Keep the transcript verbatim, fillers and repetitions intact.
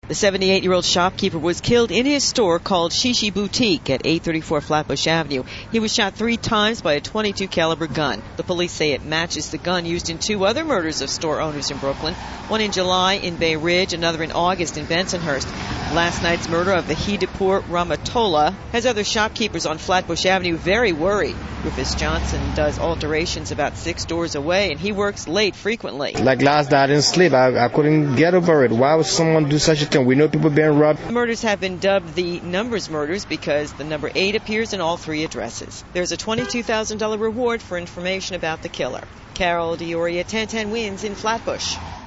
The seventy-eight-year-old shopkeeper was killed in his store called Shishi Boutique at eight thirty-four Flatbush Avenue. He was shot three times by a twenty-two caliber gun. The police say it matches the gun used in two other murders of store owners in Brooklyn, one in July in Bay Ridge, another in August in Bensonhurst. Last night's murder of the Hidepur Ramatola has other shopkeepers on Flatbush Avenue very worried. Rufus Johnson does alterations about six doors away, and he works late frequently. Like last night, I didn't sleep. I, I couldn't get over it. Why would someone do such a thing? We know people being robbed. The murders have been dubbed the numbers murders because the number eight appears in all three addresses. There's a twenty-two thousand dollars reward for information about the killer. Carol Dioria, ten ten Wins in Flatbush.